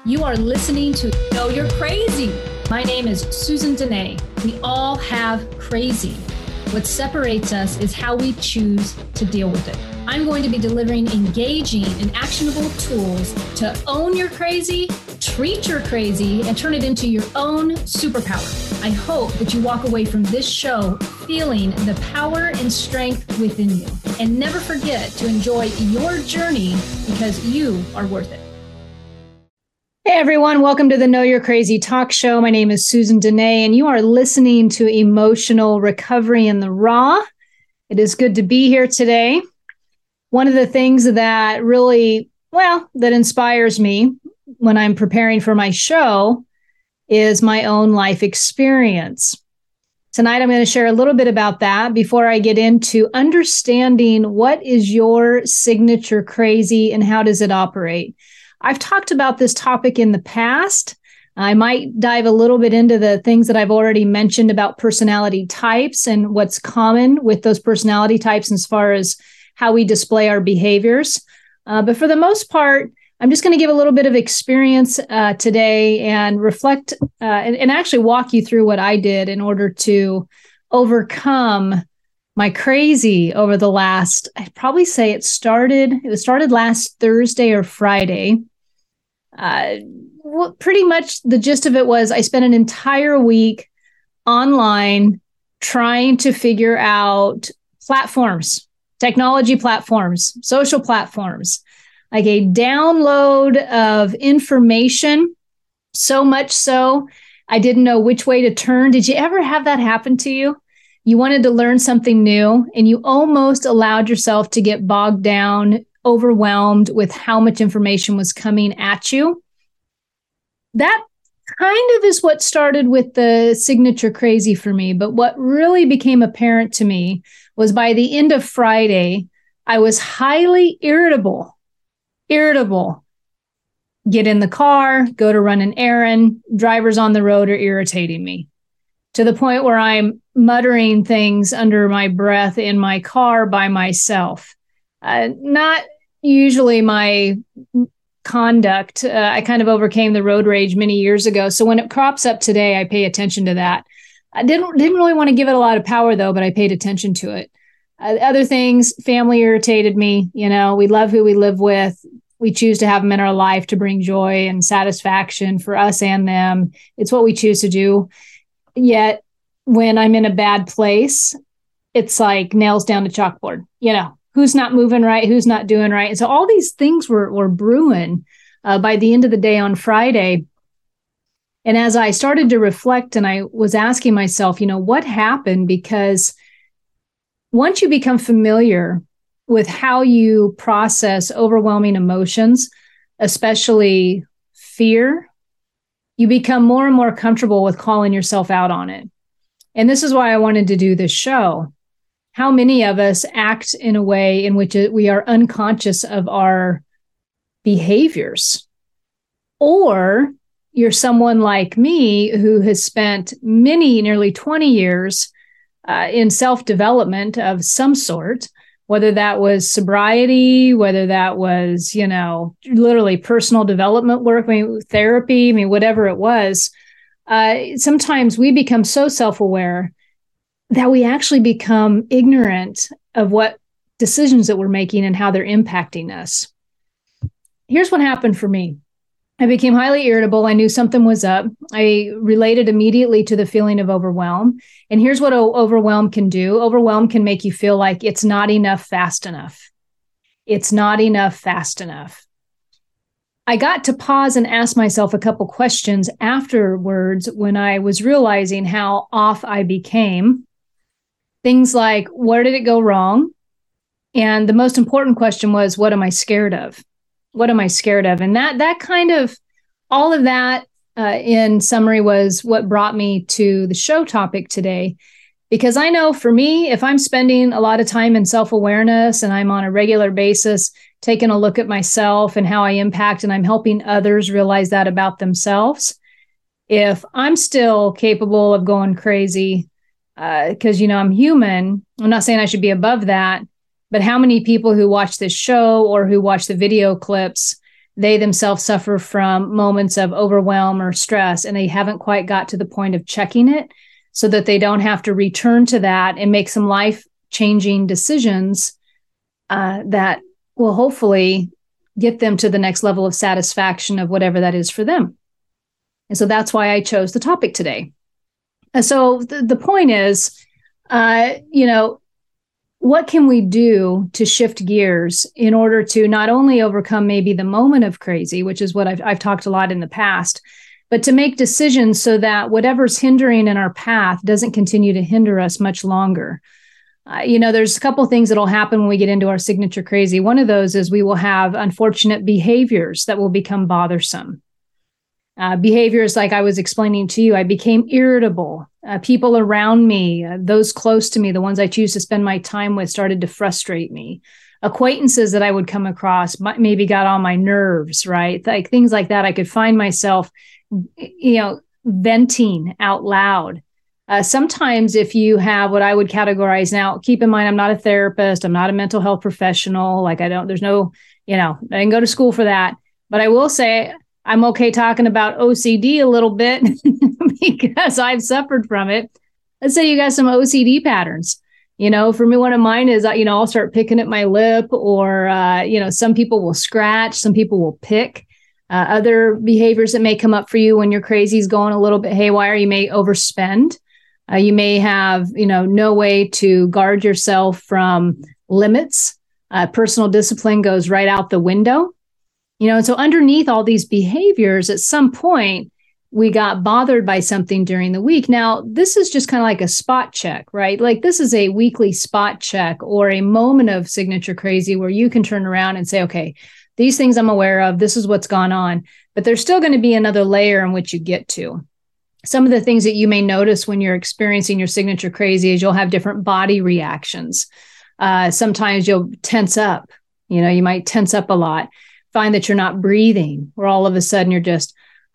You are listening to Know You're Crazy. My name is Susan Dene. We all have crazy. What separates us is how we choose to deal with it. I'm going to be delivering engaging and actionable tools to own your crazy, treat your crazy, and turn it into your own superpower. I hope that you walk away from this show feeling the power and strength within you. And never forget to enjoy your journey because you are worth it. Hey everyone, welcome to the Know You're Crazy talk show. My name is Susan Dene, and you are listening to Emotional Recovery in the Raw. It is good to be here today. One of the things that really, that inspires me when I'm preparing for my show is my own life experience. Tonight, I'm going to share a little bit about that before I get into understanding what is your signature crazy and how does it operate. I've talked about this topic in the past. I might dive a little bit into the things that I've already mentioned about personality types and what's common with those personality types as far as how we display our behaviors. But for the most part, I'm just going to give a little bit of experience today and reflect and actually walk you through what I did in order to overcome my crazy over the last, I'd probably say it started last Thursday or Friday. Pretty much the gist of it was I spent an entire week online trying to figure out platforms, technology platforms, social platforms, like a download of information, so much so I didn't know which way to turn. Did you ever have that happen to you? You wanted to learn something new and you almost allowed yourself to get bogged down, overwhelmed with how much information was coming at you. That kind of is what started with the signature crazy for me. But what really became apparent to me was by the end of Friday, I was highly irritable. Get in the car, go to run an errand, drivers on the road are irritating me to the point where I'm muttering things under my breath in my car by myself. Not usually my conduct. I kind of overcame the road rage many years ago. So when it crops up today, I pay attention to that. I didn't really want to give it a lot of power though, but I paid attention to it. Other things, family irritated me. You know, we love who we live with. We choose to have them in our life to bring joy and satisfaction for us and them. It's what we choose to do. Yet when I'm in a bad place, it's like nails down the chalkboard, who's not moving right, who's not doing right. And so all these things were brewing by the end of the day on Friday. And as I started to reflect and I was asking myself, what happened? Because once you become familiar with how you process overwhelming emotions, especially fear, you become more and more comfortable with calling yourself out on it. And this is why I wanted to do this show. How many of us act in a way in which we are unconscious of our behaviors? Or you're someone like me who has spent nearly 20 years in self-development of some sort, whether that was sobriety, whether that was, literally personal development work, therapy, whatever it was. Sometimes we become so self-aware that we actually become ignorant of what decisions that we're making and how they're impacting us. Here's what happened for me. I became highly irritable. I knew something was up. I related immediately to the feeling of overwhelm. And here's what overwhelm can do. Overwhelm can make you feel like it's not enough fast enough. It's not enough fast enough. I got to pause and ask myself a couple questions afterwards when I was realizing how off I became. Things like, where did it go wrong? And the most important question was, what am I scared of? What am I scared of? And that kind of, all of that in summary was what brought me to the show topic today. Because I know for me, if I'm spending a lot of time in self-awareness and I'm on a regular basis taking a look at myself and how I impact and I'm helping others realize that about themselves, if I'm still capable of going crazy, because, I'm human, I'm not saying I should be above that, but how many people who watch this show or who watch the video clips they themselves suffer from moments of overwhelm or stress, and they haven't quite got to the point of checking it so that they don't have to return to that and make some life-changing decisions that will hopefully get them to the next level of satisfaction of whatever that is for them. And so that's why I chose the topic today. And so the point is, what can we do to shift gears in order to not only overcome maybe the moment of crazy, which is what I've talked a lot in the past, but to make decisions so that whatever's hindering in our path doesn't continue to hinder us much longer. There's a couple of things that'll happen when we get into our signature crazy. One of those is we will have unfortunate behaviors that will become bothersome. Behaviors like I was explaining to you, I became irritable. People around me, those close to me, the ones I choose to spend my time with, started to frustrate me. Acquaintances that I would come across maybe got on my nerves, right? Like things like that. I could find myself, venting out loud. Sometimes if you have what I would categorize now, keep in mind, I'm not a therapist. I'm not a mental health professional. I didn't go to school for that. But I will say I'm okay talking about OCD a little bit because I've suffered from it. Let's say you got some OCD patterns. For me, one of mine is, I'll start picking at my lip or, some people will scratch, some people will pick. Other behaviors that may come up for you when your crazy is going a little bit haywire, you may overspend. You may have, no way to guard yourself from limits. Personal discipline goes right out the window. And so underneath all these behaviors, at some point, we got bothered by something during the week. Now, this is just kind of like a spot check, right? Like this is a weekly spot check or a moment of signature crazy where you can turn around and say, okay, these things I'm aware of, this is what's gone on. But there's still going to be another layer in which you get to. Some of the things that you may notice when you're experiencing your signature crazy is you'll have different body reactions. Sometimes you'll tense up. You might tense up a lot. Find that you're not breathing, or all of a sudden you're just,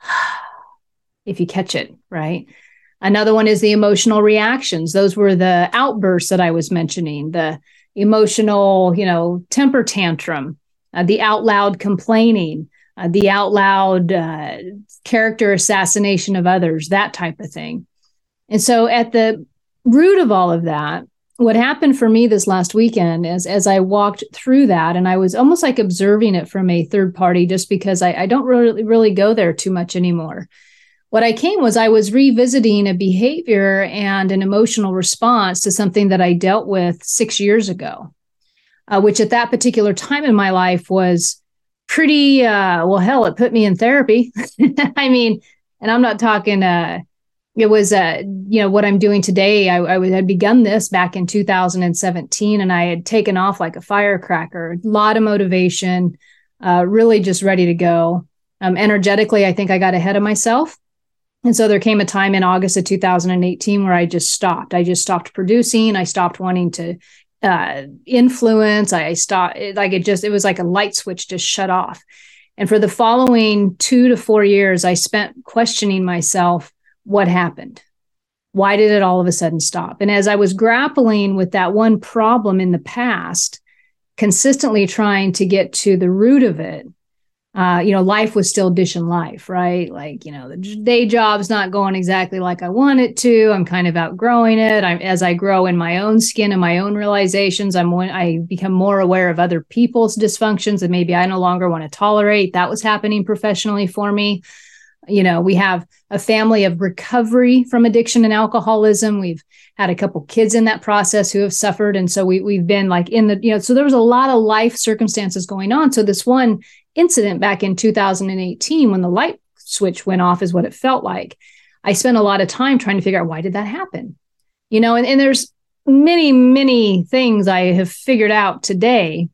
if you catch it, right? Another one is the emotional reactions. Those were the outbursts that I was mentioning, the emotional, temper tantrum, the out loud complaining, the out loud character assassination of others, that type of thing. And so at the root of all of that, what happened for me this last weekend is as I walked through that, and I was almost like observing it from a third party, just because I don't really go there too much anymore. What I was revisiting a behavior and an emotional response to something that I dealt with 6 years ago, which at that particular time in my life was pretty, it put me in therapy. And I'm not talking, it was, what I'm doing today. I had begun this back in 2017, and I had taken off like a firecracker, a lot of motivation, really just ready to go. Energetically, I think I got ahead of myself. And so there came a time in August of 2018 where I just stopped. I just stopped producing. I stopped wanting to influence. I stopped, it was like a light switch just shut off. And for the following 2 to 4 years, I spent questioning myself, what happened? Why did it all of a sudden stop? And as I was grappling with that one problem in the past, consistently trying to get to the root of it, life was still dishing life, right? Like, the day job's not going exactly like I want it to. I'm kind of outgrowing it. As I grow in my own skin and my own realizations, I become more aware of other people's dysfunctions that maybe I no longer want to tolerate. That was happening professionally for me. We have a family of recovery from addiction and alcoholism. We've had a couple kids in that process who have suffered. And so we've been like so there was a lot of life circumstances going on. So this one incident back in 2018, when the light switch went off, is what it felt like. I spent a lot of time trying to figure out, why did that happen? And there's many, many things I have figured out today,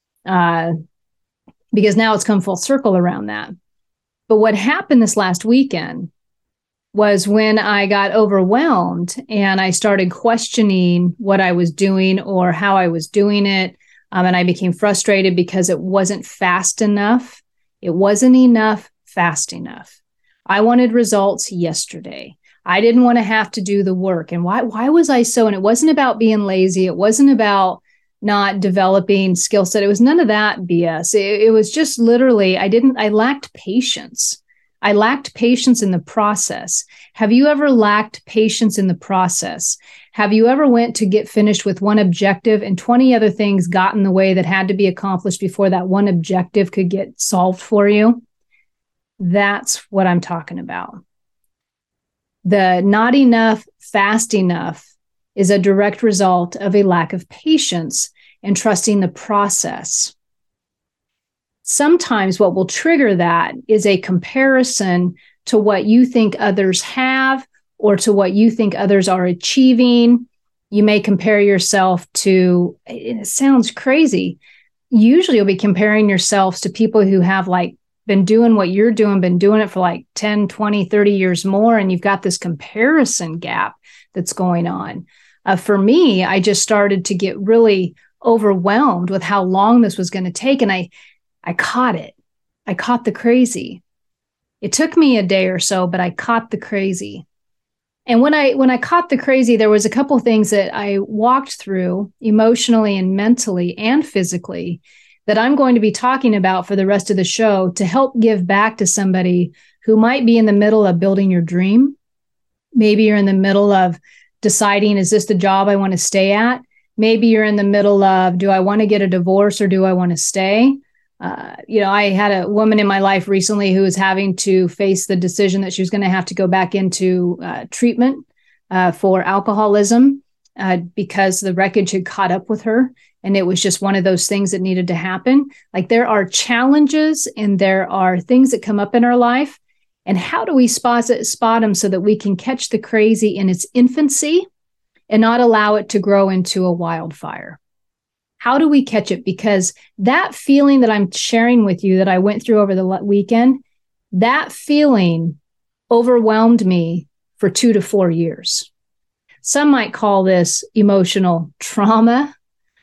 because now it's come full circle around that. But what happened this last weekend was when I got overwhelmed and I started questioning what I was doing or how I was doing it. And I became frustrated because it wasn't fast enough. It wasn't enough fast enough. I wanted results yesterday. I didn't want to have to do the work. And why was I so? And it wasn't about being lazy. It wasn't about not developing skill set. It was none of that BS. It was just literally, I lacked patience. I lacked patience in the process. Have you ever lacked patience in the process? Have you ever went to get finished with one objective and 20 other things got in the way that had to be accomplished before that one objective could get solved for you? That's what I'm talking about. The not enough, fast enough is a direct result of a lack of patience and trusting the process. Sometimes what will trigger that is a comparison to what you think others have or to what you think others are achieving. You may compare yourself to, it sounds crazy. Usually you'll be comparing yourselves to people who have like been doing what you're doing, been doing it for like 10, 20, 30 years more. And you've got this comparison gap that's going on. For me, I just started to get really overwhelmed with how long this was going to take. And I caught it. I caught the crazy. It took me a day or so, but I caught the crazy. And when I caught the crazy, there was a couple of things that I walked through emotionally and mentally and physically that I'm going to be talking about for the rest of the show to help give back to somebody who might be in the middle of building your dream. Maybe you're in the middle of deciding, is this the job I want to stay at? Maybe you're in the middle of, do I want to get a divorce or do I want to stay? I had a woman in my life recently who was having to face the decision that she was going to have to go back into treatment for alcoholism because the wreckage had caught up with her. And it was just one of those things that needed to happen. Like there are challenges and there are things that come up in our life. And how do we spot them so that we can catch the crazy in its infancy and not allow it to grow into a wildfire? How do we catch it? Because that feeling that I'm sharing with you that I went through over the weekend, that feeling overwhelmed me for 2 to 4 years. Some might call this emotional trauma.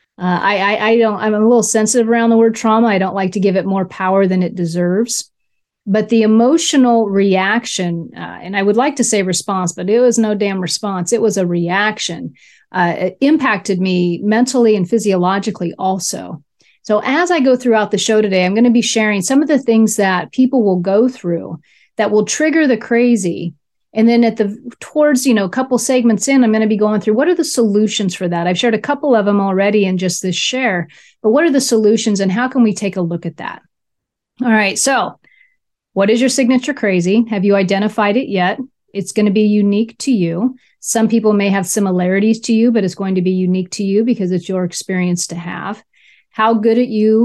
I'm a little sensitive around the word trauma. I don't like to give it more power than it deserves. But the emotional reaction, and I would like to say response, but it was no damn response. It was a reaction. It impacted me mentally and physiologically also. So as I go throughout the show today, I'm going to be sharing some of the things that people will go through that will trigger the crazy. And then towards a couple segments in, I'm going to be going through what are the solutions for that. I've shared a couple of them already in just this share, but what are the solutions and how can we take a look at that? All right. So what is your signature crazy? Have you identified it yet? It's going to be unique to you. Some people may have similarities to you, but it's going to be unique to you because it's your experience to have. How good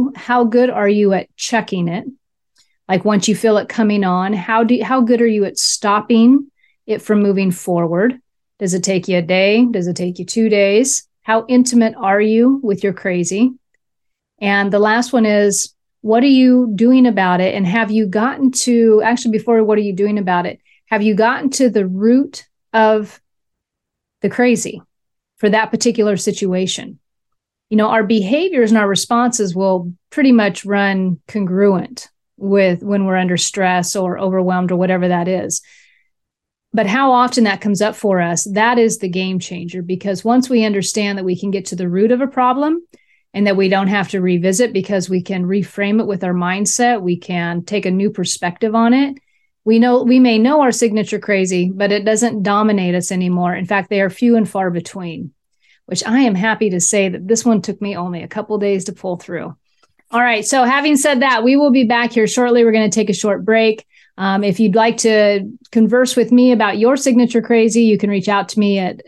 are you at checking it? Like once you feel it coming on, how good are you at stopping it from moving forward? Does it take you a day? Does it take you 2 days? How intimate are you with your crazy? And the last one is, what are you doing about it? And have you gotten to, actually before what are you doing about it? Have you gotten to the root of the crazy for that particular situation? Our behaviors and our responses will pretty much run congruent with when we're under stress or overwhelmed or whatever that is. But how often that comes up for us, that is the game changer, because once we understand that we can get to the root of a problem and that we don't have to revisit because we can reframe it with our mindset, we can take a new perspective on it. We may know our signature crazy, but it doesn't dominate us anymore. In fact, they are few and far between, which I am happy to say that this one took me only a couple days to pull through. All right. So having said that, we will be back here shortly. We're going to take a short break. If you'd like to converse with me about your signature crazy, you can reach out to me at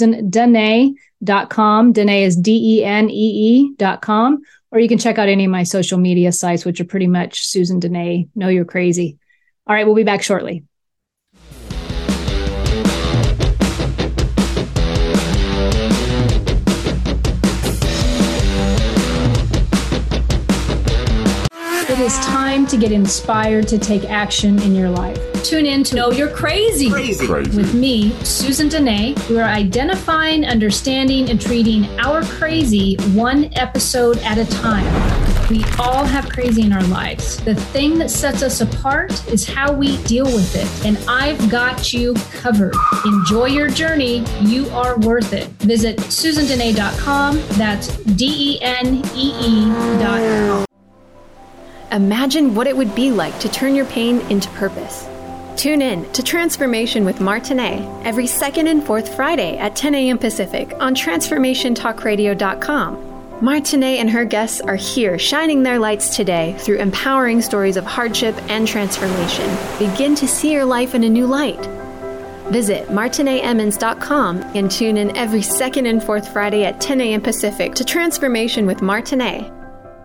SusanDenee.com. Denee is DENEE.com. Or you can check out any of my social media sites, which are pretty much Susan Denee, Know You're Crazy. All right, we'll be back shortly. is time to get inspired to take action in your life. Tune in to Know You're Crazy. With me, Susan Dene. We are identifying, understanding, and treating our crazy one episode at a time. We all have crazy in our lives. The thing that sets us apart is how we deal with it. And I've got you covered. Enjoy your journey. You are worth it. Visit SusanDene.com. That's DENEE.com. Imagine what it would be like to turn your pain into purpose. Tune in to Transformation with Martinet every second and fourth Friday at 10 a.m. Pacific on TransformationTalkRadio.com. Martinet and her guests are here shining their lights today through empowering stories of hardship and transformation. Begin to see your life in a new light. Visit MartinetEmmons.com and tune in every second and fourth Friday at 10 a.m. Pacific to Transformation with Martinet.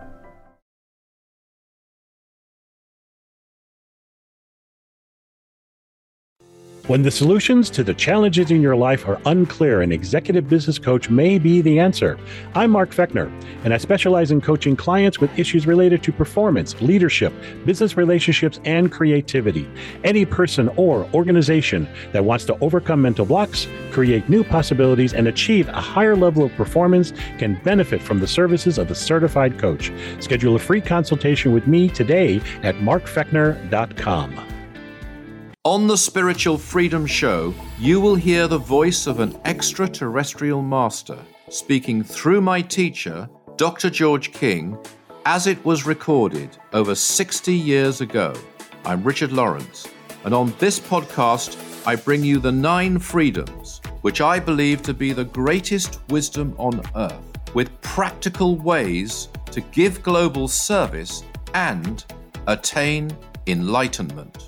When the solutions to the challenges in your life are unclear, an executive business coach may be the answer. I'm Mark Fechner, and I specialize in coaching clients with issues related to performance, leadership, business relationships, and creativity. Any person or organization that wants to overcome mental blocks, create new possibilities, and achieve a higher level of performance can benefit from the services of a certified coach. Schedule a free consultation with me today at markfechner.com. On the Spiritual Freedom Show, you will hear the voice of an extraterrestrial master speaking through my teacher, Dr. George King, as it was recorded over 60 years ago. I'm Richard Lawrence, and on this podcast, I bring you the 9 freedoms, which I believe to be the greatest wisdom on earth, with practical ways to give global service and attain enlightenment.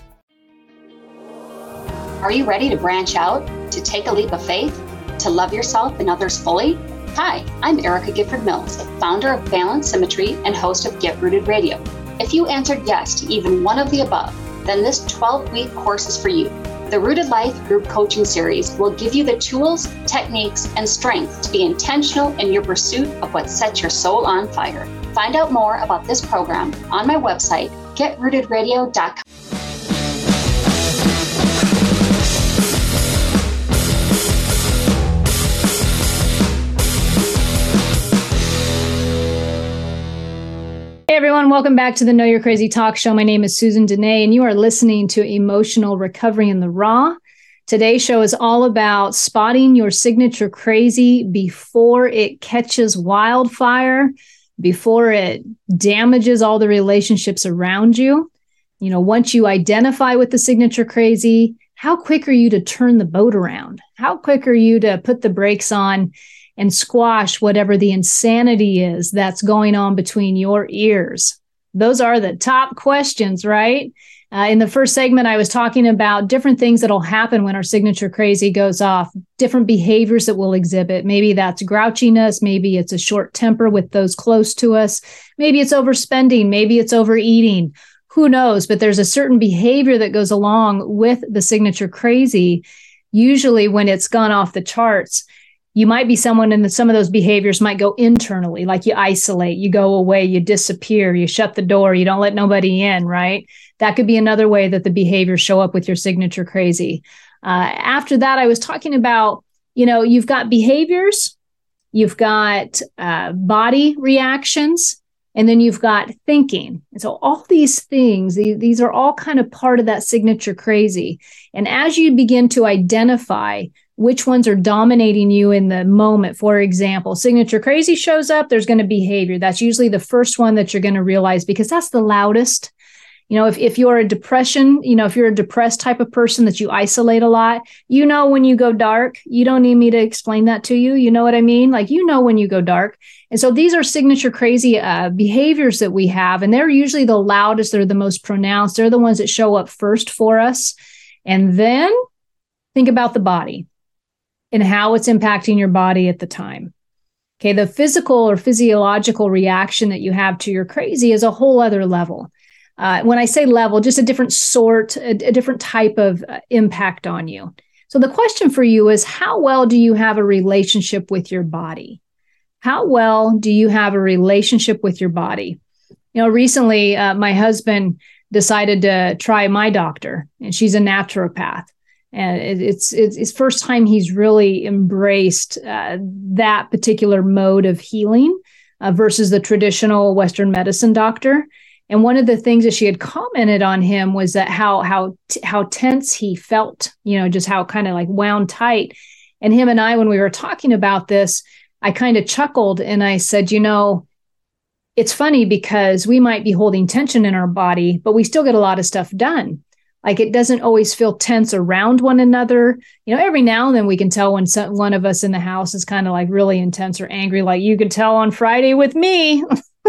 Are you ready to branch out, to take a leap of faith, to love yourself and others fully? Hi, I'm Erica Gifford Mills, founder of Balance Symmetry and host of Get Rooted Radio. If you answered yes to even one of the above, then this 12-week course is for you. The Rooted Life Group Coaching Series will give you the tools, techniques, and strength to be intentional in your pursuit of what sets your soul on fire. Find out more about this program on my website, getrootedradio.com. Hey everyone, welcome back to the Know You're Crazy Talk Show. My name is Susan Dene, and you are listening to Emotional Recovery in the Raw. Today's show is all about spotting your signature crazy before it catches wildfire, before it damages all the relationships around you. You know, once you identify with the signature crazy, how quick are you to turn the boat around? How quick are you to put the brakes on and squash whatever the insanity is that's going on between your ears? Those are the top questions, right? In the first segment, I was talking about different things that'll happen when our signature crazy goes off, different behaviors that we'll exhibit. Maybe that's grouchiness. Maybe it's a short temper with those close to us. Maybe it's overspending. Maybe it's overeating. Who knows? But there's a certain behavior that goes along with the signature crazy. Usually when it's gone off the charts, you might be someone, and some of those behaviors might go internally, like you isolate, you go away, you disappear, you shut the door, you don't let nobody in, right? That could be another way that the behaviors show up with your signature crazy. After that, I was talking about, you've got behaviors, you've got body reactions, and then you've got thinking. And so all these things, these are all kind of part of that signature crazy. And as you begin to identify which ones are dominating you in the moment, for example, signature crazy shows up, there's going to be behavior. That's usually the first one that you're going to realize because that's the loudest. If you're a depression, if you're a depressed type of person that you isolate a lot, when you go dark, you don't need me to explain that to you. You know what I mean? Like, when you go dark. And so these are signature crazy behaviors that we have, and they're usually the loudest. They're the most pronounced. They're the ones that show up first for us. And then think about the body and how it's impacting your body at the time. Okay, the physical or physiological reaction that you have to your crazy is a whole other level. When I say level, just a different sort, a different type of impact on you. So the question for you is, how well do you have a relationship with your body? How well do you have a relationship with your body? Recently, my husband decided to try my doctor, and she's a naturopath. And it's first time he's really embraced that particular mode of healing versus the traditional Western medicine doctor. And one of the things that she had commented on him was that how tense he felt, just how kind of like wound tight. And him and I, when we were talking about this, I kind of chuckled and I said, it's funny because we might be holding tension in our body, but we still get a lot of stuff done. Like it doesn't always feel tense around one another. Every now and then we can tell when one of us in the house is kind of like really intense or angry, like you could tell on Friday with me.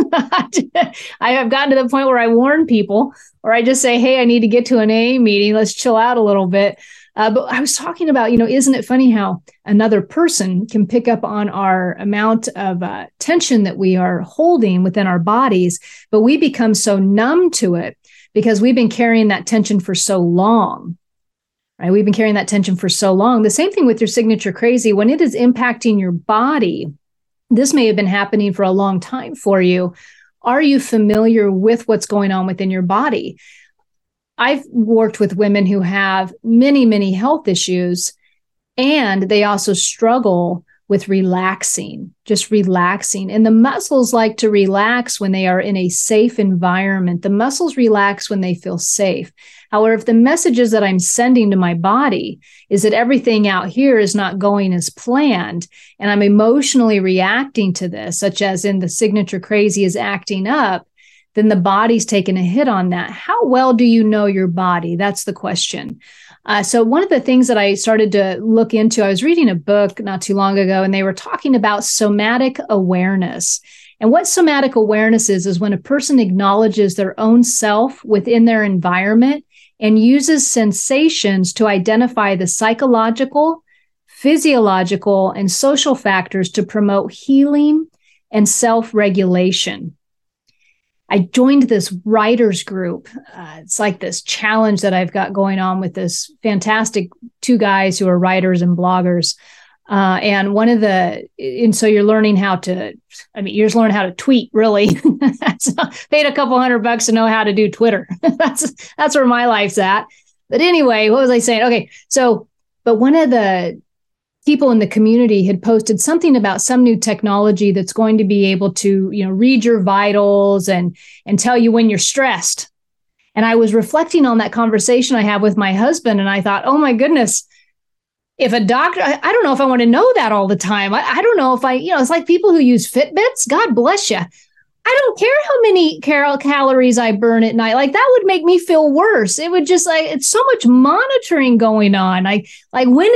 I have gotten to the point where I warn people, or I just say, hey, I need to get to an AA meeting. Let's chill out a little bit. But I was talking about, isn't it funny how another person can pick up on our amount of tension that we are holding within our bodies, but we become so numb to it because we've been carrying that tension for so long, right? We've been carrying that tension for so long. The same thing with your signature crazy. When it is impacting your body, this may have been happening for a long time for you. Are you familiar with what's going on within your body? I've worked with women who have many, many health issues, and they also struggle with relaxing, just relaxing. And the muscles like to relax when they are in a safe environment. The muscles relax when they feel safe. However, if the messages that I'm sending to my body is that everything out here is not going as planned, and I'm emotionally reacting to this, such as in the signature crazy is acting up, then the body's taking a hit on that. How well do you know your body? That's the question. So one of the things that I started to look into, I was reading a book not too long ago, and they were talking about somatic awareness. And what somatic awareness is when a person acknowledges their own self within their environment and uses sensations to identify the psychological, physiological, and social factors to promote healing and self-regulation. I joined this writers group. It's like this challenge that I've got going on with this fantastic two guys who are writers and bloggers. And so you're learning you're just learning how to tweet, really. Paid a couple $100 to know how to do Twitter. That's where my life's at. But anyway, what was I saying? Okay. But one of the people in the community had posted something about some new technology that's going to be able to, read your vitals and tell you when you're stressed. And I was reflecting on that conversation I have with my husband. And I thought, oh my goodness, if a doctor, I don't know if I want to know that all the time. I don't know if it's like people who use Fitbits. God bless you. I don't care how many calories I burn at night. Like that would make me feel worse. It would just it's so much monitoring going on. When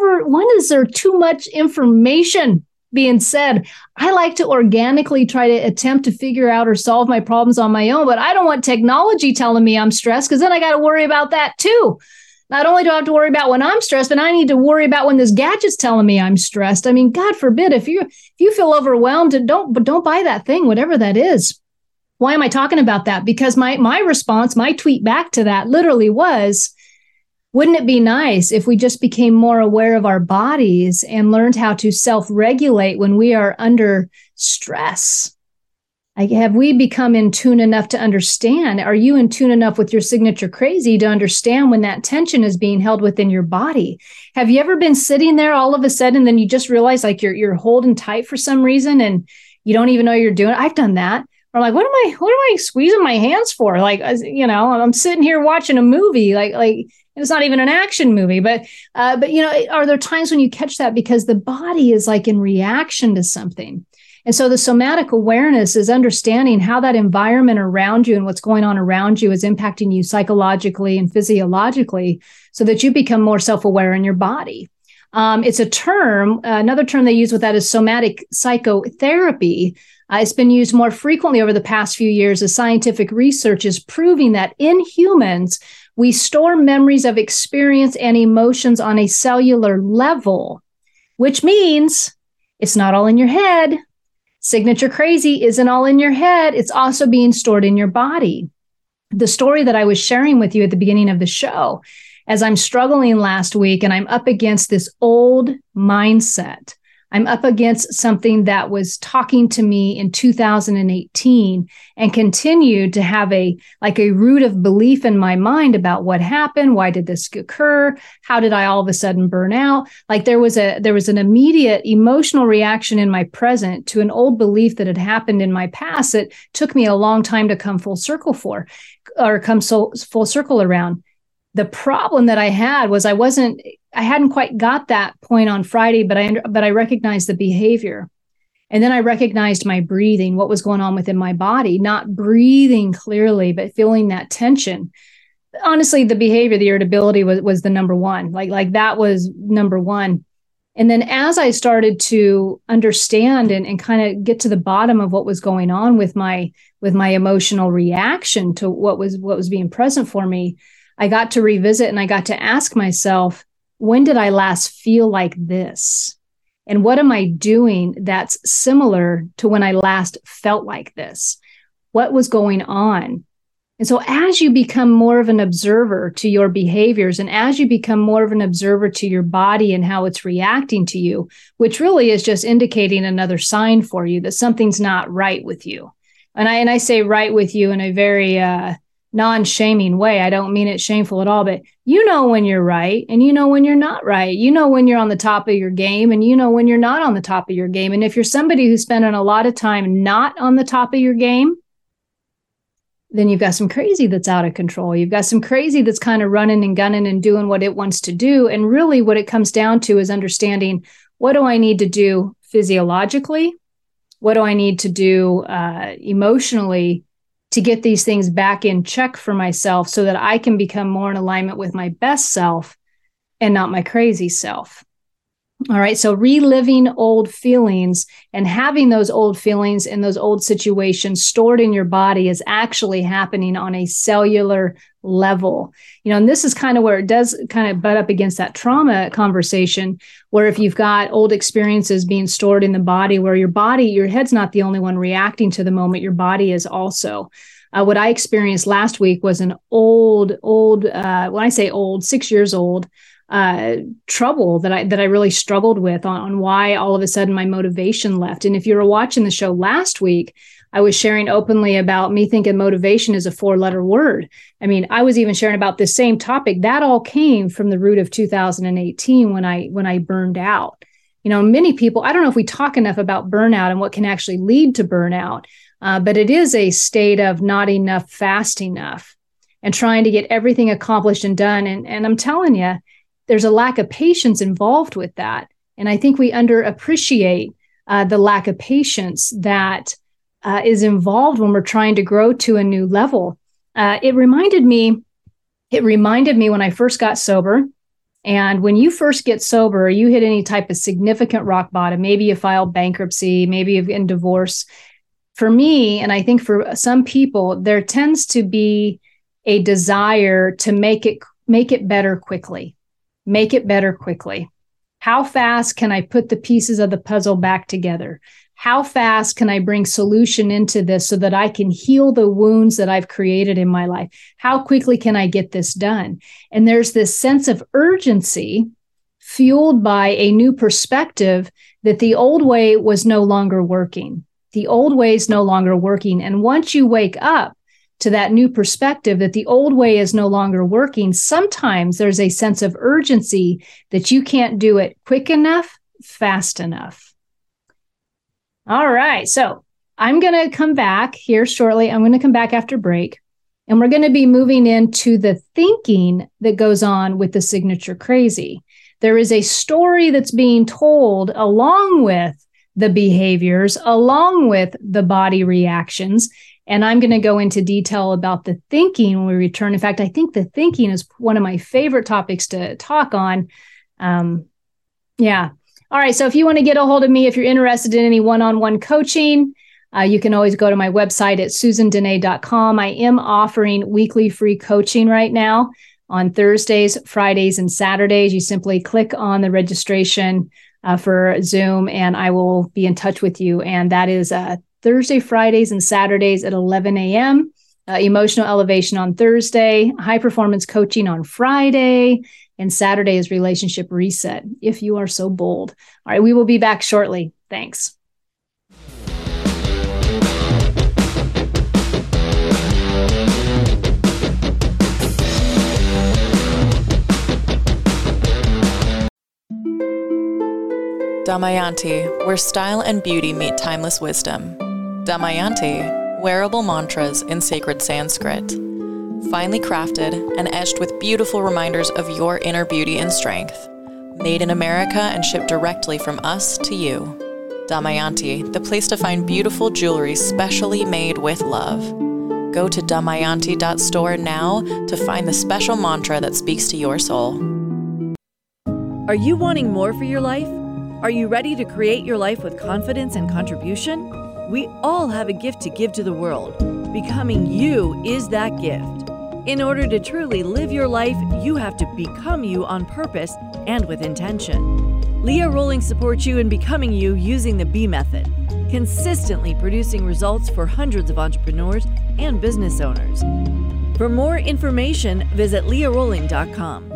is there too much information being said? I like to organically try to attempt to figure out or solve my problems on my own, but I don't want technology telling me I'm stressed because then I got to worry about that too. Not only do I have to worry about when I'm stressed, but I need to worry about when this gadget's telling me I'm stressed. I mean, God forbid, if you feel overwhelmed, don't buy that thing, whatever that is. Why am I talking about that? Because my response, my tweet back to that literally was, wouldn't it be nice if we just became more aware of our bodies and learned how to self-regulate when we are under stress? Have we become in tune enough to understand? Are you in tune enough with your signature crazy to understand when that tension is being held within your body? Have you ever been sitting there all of a sudden, then you just realize like you're holding tight for some reason and you don't even know you're doing it? I've done that. Or like, what am I squeezing my hands for? Like, I'm sitting here watching a movie, like it's not even an action movie, but are there times when you catch that because the body is like in reaction to something? And so the somatic awareness is understanding how that environment around you and what's going on around you is impacting you psychologically and physiologically so that you become more self-aware in your body. It's a term, another term they use with that is somatic psychotherapy. It's been used more frequently over the past few years as scientific research is proving that in humans, we store memories of experience and emotions on a cellular level, which means it's not all in your head. Signature crazy isn't all in your head. It's also being stored in your body. The story that I was sharing with you at the beginning of the show, as I'm struggling last week and I'm up against this old mindset I'm up against something that was talking to me in 2018 and continued to have a root of belief in my mind about what happened. Why did this occur? How did I all of a sudden burn out? Like there was an immediate emotional reaction in my present to an old belief that had happened in my past that took me a long time to come full circle full circle around. The problem that I had was I hadn't quite got that point on Friday, but I recognized the behavior. And then I recognized my breathing, what was going on within my body, not breathing clearly, but feeling that tension. Honestly, the behavior, the irritability was the number one. Like that was number one. And then as I started to understand and kind of get to the bottom of what was going on with my emotional reaction to what was being present for me, I got to revisit and I got to ask myself, when did I last feel like this? And what am I doing that's similar to when I last felt like this? What was going on? And so as you become more of an observer to your behaviors, and as you become more of an observer to your body and how it's reacting to you, which really is just indicating another sign for you that something's not right with you. And I say right with you in a very non-shaming way. I don't mean it shameful at all, but you know when you're right and you know when you're not right. You know when you're on the top of your game and you know when you're not on the top of your game. And if you're somebody who's spending a lot of time not on the top of your game, then you've got some crazy that's out of control. You've got some crazy that's kind of running and gunning and doing what it wants to do. And really what it comes down to is understanding, what do I need to do physiologically? What do I need to do emotionally to get these things back in check for myself so that I can become more in alignment with my best self and not my crazy self? All right. So reliving old feelings and having those old feelings and those old situations stored in your body is actually happening on a cellular level. And this is kind of where it does kind of butt up against that trauma conversation, where if you've got old experiences being stored in the body, where your head's not the only one reacting to the moment, your body is also. What I experienced last week was an old, when I say old, 6 years old, trouble that I really struggled with on why all of a sudden my motivation left. And if you were watching the show last week, I was sharing openly about me thinking motivation is a 4-letter word. I mean, I was even sharing about this same topic. That all came from the root of 2018 when I burned out. Many people, I don't know if we talk enough about burnout and what can actually lead to burnout, but it is a state of not enough fast enough and trying to get everything accomplished and done. And I'm telling you, there's a lack of patience involved with that. And I think we underappreciate the lack of patience that is involved when we're trying to grow to a new level. It reminded me when I first got sober. And when you first get sober, you hit any type of significant rock bottom. Maybe you filed bankruptcy, maybe you're in divorce. For me, and I think for some people, there tends to be a desire to make it better quickly. Make it better quickly. How fast can I put the pieces of the puzzle back together? How fast can I bring solution into this so that I can heal the wounds that I've created in my life? How quickly can I get this done? And there's this sense of urgency fueled by a new perspective that the old way was no longer working. The old way is no longer working. And once you wake up to that new perspective that the old way is no longer working, sometimes there's a sense of urgency that you can't do it quick enough, fast enough. All right. So I'm going to come back here shortly. I'm going to come back after break, and we're going to be moving into the thinking that goes on with the signature crazy. There is a story that's being told along with the behaviors, along with the body reactions. And I'm going to go into detail about the thinking when we return. In fact, I think the thinking is one of my favorite topics to talk on. Yeah. All right. So if you want to get a hold of me, if you're interested in any one-on-one coaching, you can always go to my website at susandene.com. I am offering weekly free coaching right now on Thursdays, Fridays, and Saturdays. You simply click on the registration for Zoom, and I will be in touch with you. And that is Thursday, Fridays, and Saturdays at 11 a.m. Emotional elevation on Thursday, high performance coaching on Friday, And Saturday is Relationship Reset, if you are so bold. All right, we will be back shortly. Thanks. Damayanti, where style and beauty meet timeless wisdom. Damayanti, wearable mantras in sacred Sanskrit. Finely crafted and etched with beautiful reminders of your inner beauty and strength. Made in America and shipped directly from us to you. Damayanti, the place to find beautiful jewelry specially made with love. Go to damayanti.store now to find the special mantra that speaks to your soul. Are you wanting more for your life? Are you ready to create your life with confidence and contribution? We all have a gift to give to the world. Becoming you is that gift. In order to truly live your life, you have to become you on purpose and with intention. Leah Rolling supports you in becoming you using the B method, consistently producing results for hundreds of entrepreneurs and business owners. For more information, visit leahrolling.com.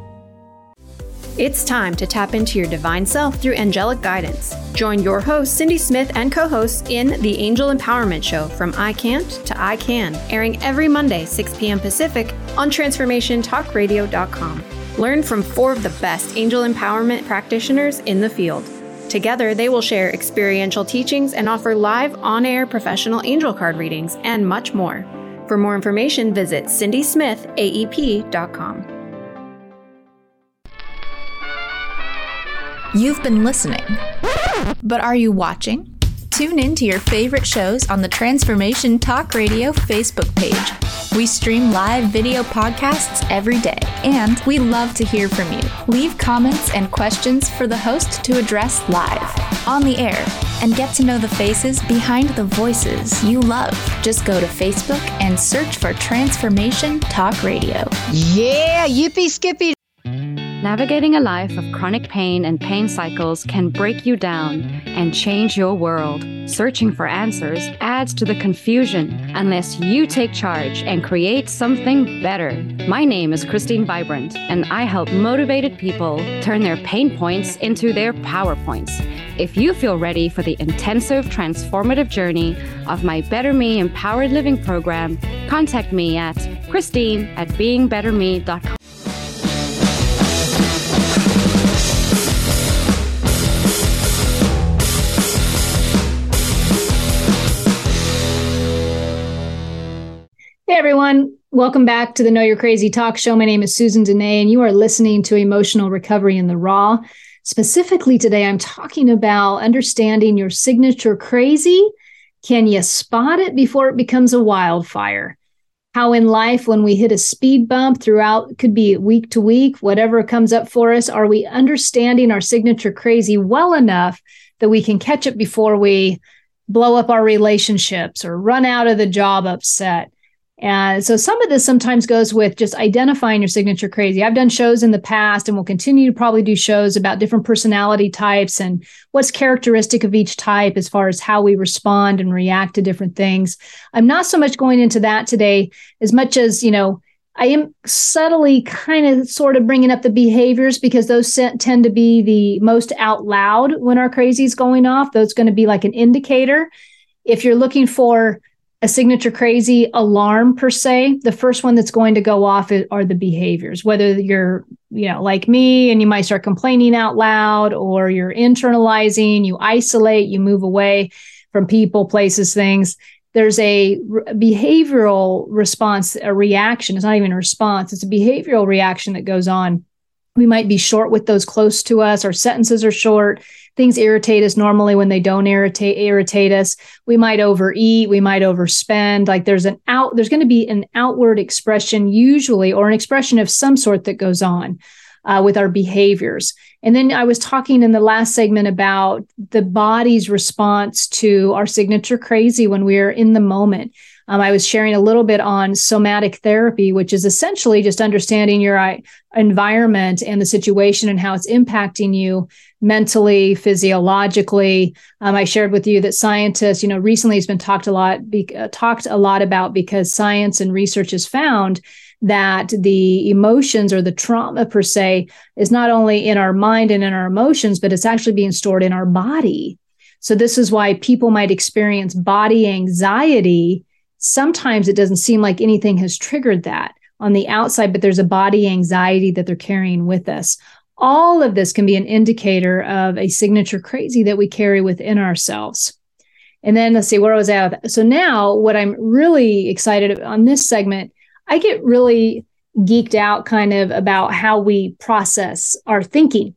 It's time to tap into your divine self through angelic guidance. Join your host, Cindy Smith, and co-hosts in the Angel Empowerment Show from I Can't to I Can, airing every Monday, 6 p.m. Pacific on TransformationTalkRadio.com. Learn from 4 of the best angel empowerment practitioners in the field. Together, they will share experiential teachings and offer live on-air professional angel card readings and much more. For more information, visit cindysmithaep.com. You've been listening, but are you watching? Tune in to your favorite shows on the Transformation Talk Radio Facebook page. We stream live video podcasts every day, and we love to hear from you. Leave comments and questions for the host to address live, on the air, and get to know the faces behind the voices you love. Just go to Facebook and search for Transformation Talk Radio. Yeah, yippee skippy. Navigating a life of chronic pain and pain cycles can break you down and change your world. Searching for answers adds to the confusion unless you take charge and create something better. My name is Christine Vibrant, and I help motivated people turn their pain points into their power points. If you feel ready for the intensive, transformative journey of my Better Me Empowered Living program, contact me at Christine@beingbetterme.com. Hey everyone, welcome back to the Know You're Crazy Talk Show. My name is Susan Dene, and you are listening to Emotional Recovery in the Raw. Specifically today, I'm talking about understanding your signature crazy. Can you spot it before it becomes a wildfire? How in life, when we hit a speed bump throughout, could be week to week, whatever comes up for us, are we understanding our signature crazy well enough that we can catch it before we blow up our relationships or run out of the job upset? And so some of this sometimes goes with just identifying your signature crazy. I've done shows in the past and will continue to probably do shows about different personality types and what's characteristic of each type as far as how we respond and react to different things. I'm not so much going into that today as much as, I am subtly kind of sort of bringing up the behaviors because those tend to be the most out loud when our crazy is going off. Those going to be like an indicator. If you're looking for a signature crazy alarm per se, the first one that's going to go off are the behaviors, whether you're, like me and you might start complaining out loud, or you're internalizing, you isolate, you move away from people, places, things. There's a behavioral response, a reaction. It's not even a response. It's a behavioral reaction that goes on. We might be short with those close to us. Our sentences are short. Things irritate us normally when they don't irritate us. We might overeat. We might overspend. Like there's going to be an outward expression usually, or an expression of some sort that goes on with our behaviors. And then I was talking in the last segment about the body's response to our signature crazy when we're in the moment. I was sharing a little bit on somatic therapy, which is essentially just understanding your environment and the situation and how it's impacting you mentally, physiologically. I shared with you that scientists, recently has been talked a lot about because science and research has found that the emotions or the trauma per se is not only in our mind and in our emotions, but it's actually being stored in our body. So this is why people might experience body anxiety. Sometimes it doesn't seem like anything has triggered that on the outside, but there's a body anxiety that they're carrying with us. All of this can be an indicator of a signature crazy that we carry within ourselves. And then let's see, where was I at? So now what I'm really excited on this segment, I get really geeked out kind of about how we process our thinking.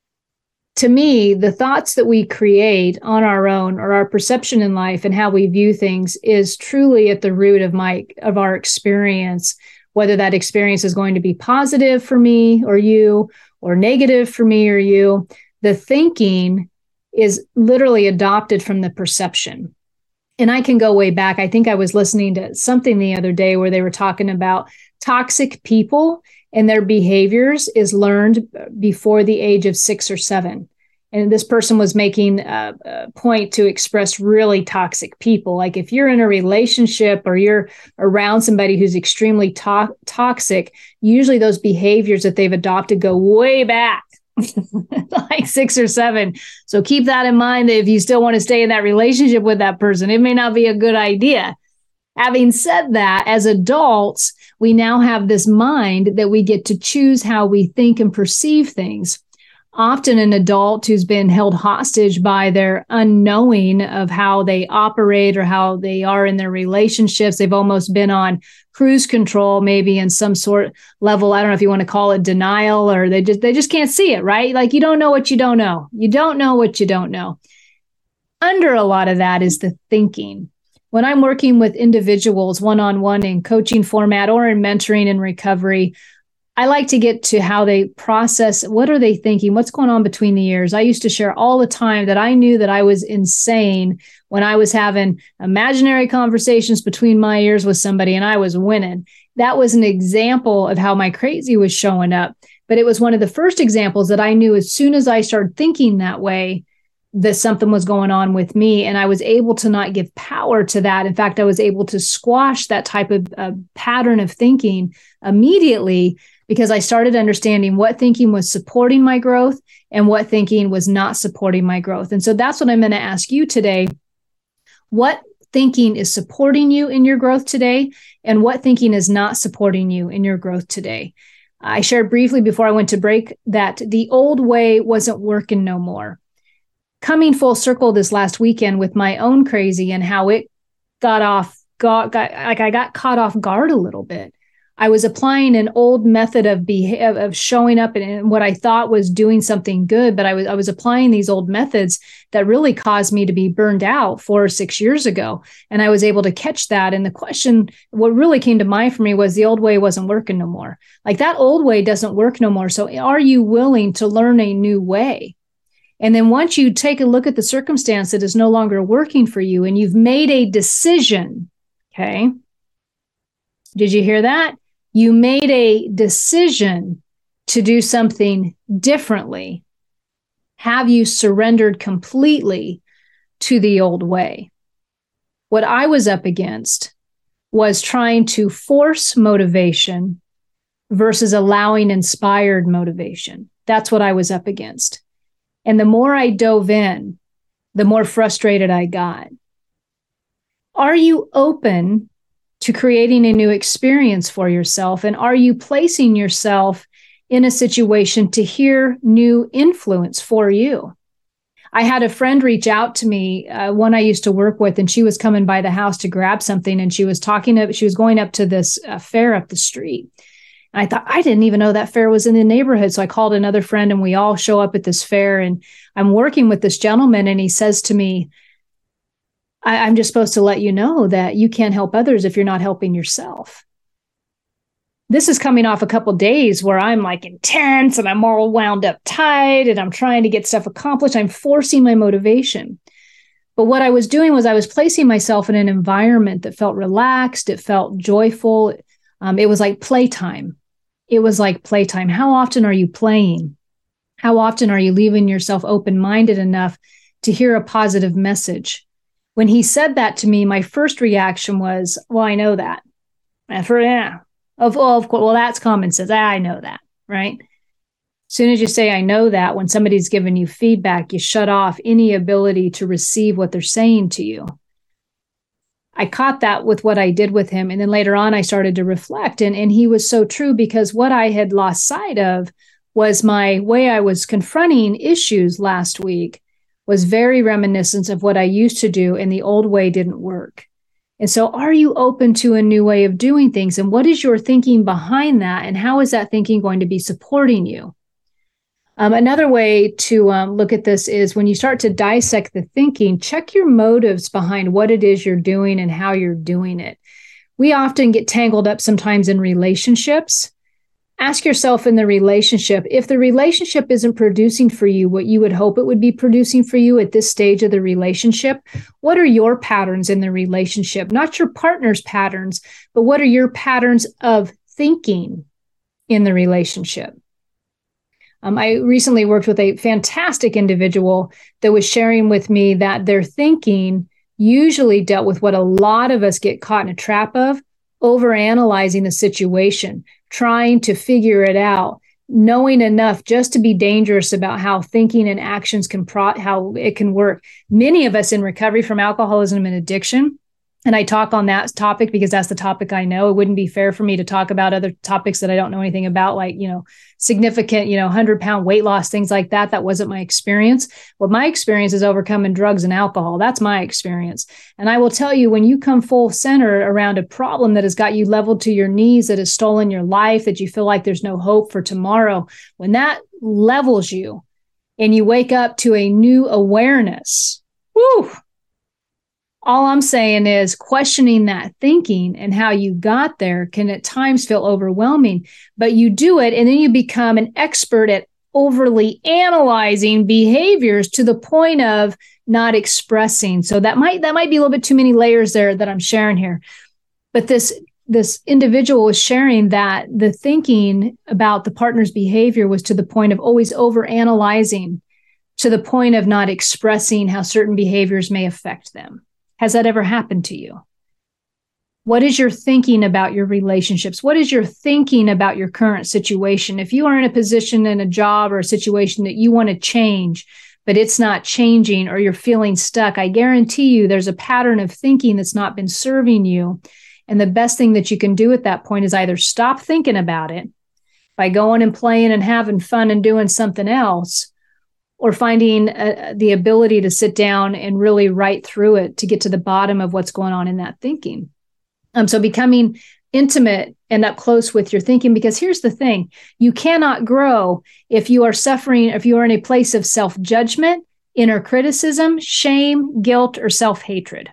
To me, the thoughts that we create on our own or our perception in life and how we view things is truly at the root of our experience, whether that experience is going to be positive for me or you or negative for me or you. The thinking is literally adopted from the perception. And I can go way back. I think I was listening to something the other day where they were talking about toxic people and their behaviors is learned before the age of 6 or 7. And this person was making a point to express really toxic people. Like if you're in a relationship or you're around somebody who's extremely toxic, usually those behaviors that they've adopted go way back, like 6 or 7. So keep that in mind, that if you still want to stay in that relationship with that person, it may not be a good idea. Having said that, as adults, we now have this mind that we get to choose how we think and perceive things. Often an adult who's been held hostage by their unknowing of how they operate or how they are in their relationships. They've almost been on cruise control, maybe in some sort level. I don't know if you want to call it denial, or they just can't see it, right? Like you don't know what you don't know. You don't know what you don't know. Under a lot of that is the thinking. When I'm working with individuals one-on-one in coaching format or in mentoring and recovery, I like to get to how they process. What are they thinking? What's going on between the ears? I used to share all the time that I knew that I was insane when I was having imaginary conversations between my ears with somebody and I was winning. That was an example of how my crazy was showing up. But it was one of the first examples that I knew as soon as I started thinking that way, that something was going on with me. And I was able to not give power to that. In fact, I was able to squash that type of pattern of thinking immediately, because I started understanding what thinking was supporting my growth and what thinking was not supporting my growth. And so that's what I'm going to ask you today. What thinking is supporting you in your growth today, and what thinking is not supporting you in your growth today? I shared briefly before I went to break that the old way wasn't working no more. Coming full circle this last weekend with my own crazy and how it I got caught off guard a little bit. I was applying an old method of showing up in what I thought was doing something good, but I was applying these old methods that really caused me to be burned out 4 or 6 years ago. And I was able to catch that. And the question, what really came to mind for me was the old way wasn't working no more. Like that old way doesn't work no more. So are you willing to learn a new way? And then once you take a look at the circumstance that is no longer working for you and you've made a decision, okay? Did you hear that? You made a decision to do something differently. Have you surrendered completely to the old way? What I was up against was trying to force motivation versus allowing inspired motivation. That's what I was up against. And the more I dove in, the more frustrated I got. Are you open to creating a new experience for yourself? And are you placing yourself in a situation to hear new influence for you? I had a friend reach out to me, one I used to work with, and she was coming by the house to grab something. And she was going up to this fair up the street. And I thought, I didn't even know that fair was in the neighborhood. So I called another friend and we all show up at this fair, and I'm working with this gentleman, and he says to me, I'm just supposed to let you know that you can't help others if you're not helping yourself. This is coming off a couple of days where I'm like intense and I'm all wound up tight and I'm trying to get stuff accomplished. I'm forcing my motivation. But what I was doing was I was placing myself in an environment that felt relaxed. It felt joyful. It was like playtime. It was like playtime. How often are you playing? How often are you leaving yourself open-minded enough to hear a positive message? When he said that to me, my first reaction was, well, I know that. Of course, well, that's common sense. I know that, right? As soon as you say, I know that, when somebody's giving you feedback, you shut off any ability to receive what they're saying to you. I caught that with what I did with him. And then later on, I started to reflect. And he was so true, because what I had lost sight of was my way I was confronting issues last week was very reminiscent of what I used to do, and the old way didn't work. And so are you open to a new way of doing things? And what is your thinking behind that? And how is that thinking going to be supporting you? Another way to look at this is when you start to dissect the thinking, check your motives behind what it is you're doing and how you're doing it. We often get tangled up sometimes in relationships. Ask yourself in the relationship, if the relationship isn't producing for you what you would hope it would be producing for you at this stage of the relationship, what are your patterns in the relationship? Not your partner's patterns, but what are your patterns of thinking in the relationship? I recently worked with a fantastic individual that was sharing with me that their thinking usually dealt with what a lot of us get caught in a trap of, overanalyzing the situation, trying to figure it out, knowing enough just to be dangerous about how thinking and actions how it can work. Many of us in recovery from alcoholism and addiction, and I talk on that topic because that's the topic I know. It wouldn't be fair for me to talk about other topics that I don't know anything about, like, significant, 100-pound weight loss, things like that. That wasn't my experience. Well, my experience is overcoming drugs and alcohol. That's my experience. And I will tell you, when you come full center around a problem that has got you leveled to your knees, that has stolen your life, that you feel like there's no hope for tomorrow, when that levels you and you wake up to a new awareness, whoo, all I'm saying is questioning that thinking and how you got there can at times feel overwhelming, but you do it and then you become an expert at overly analyzing behaviors to the point of not expressing. So that might be a little bit too many layers there that I'm sharing here. But this individual was sharing that the thinking about the partner's behavior was to the point of always overanalyzing, to the point of not expressing how certain behaviors may affect them. Has that ever happened to you? What is your thinking about your relationships? What is your thinking about your current situation? If you are in a position, in a job or a situation that you want to change, but it's not changing, or you're feeling stuck, I guarantee you there's a pattern of thinking that's not been serving you. And the best thing that you can do at that point is either stop thinking about it by going and playing and having fun and doing something else, or finding the ability to sit down and really write through it to get to the bottom of what's going on in that thinking. So becoming intimate and up close with your thinking, because here's the thing, you cannot grow if you are suffering, if you are in a place of self-judgment, inner criticism, shame, guilt, or self-hatred.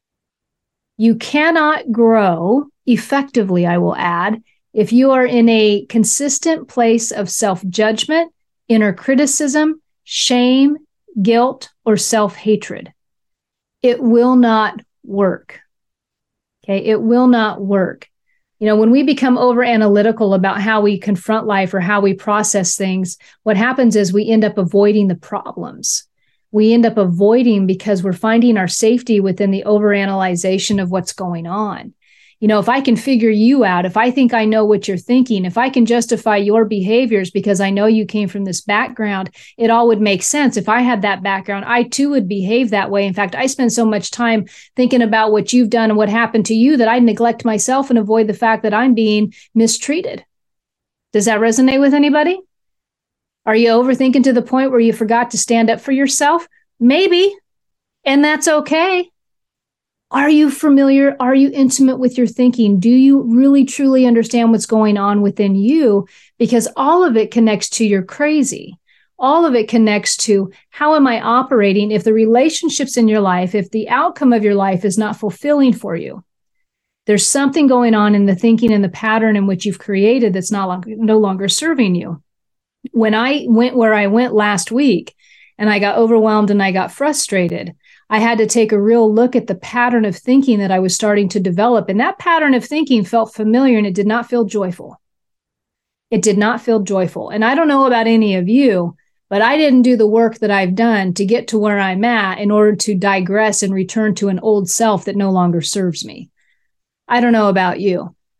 You cannot grow effectively, I will add, if you are in a consistent place of self-judgment, inner criticism, shame, guilt, or self-hatred. It will not work. Okay, it will not work. When we become over-analytical about how we confront life or how we process things, what happens is we end up avoiding the problems. We end up avoiding because we're finding our safety within the over-analyzation of what's going on. If I can figure you out, if I think I know what you're thinking, if I can justify your behaviors because I know you came from this background, it all would make sense. If I had that background, I too would behave that way. In fact, I spend so much time thinking about what you've done and what happened to you that I neglect myself and avoid the fact that I'm being mistreated. Does that resonate with anybody? Are you overthinking to the point where you forgot to stand up for yourself? Maybe, and that's okay. Are you familiar? Are you intimate with your thinking? Do you really, truly understand what's going on within you? Because all of it connects to your crazy. All of it connects to how am I operating if the relationships in your life, if the outcome of your life is not fulfilling for you. There's something going on in the thinking and the pattern in which you've created that's no longer serving you. When I went where I went last week and I got overwhelmed and I got frustrated, I had to take a real look at the pattern of thinking that I was starting to develop. And that pattern of thinking felt familiar and it did not feel joyful. It did not feel joyful. And I don't know about any of you, but I didn't do the work that I've done to get to where I'm at in order to digress and return to an old self that no longer serves me. I don't know about you.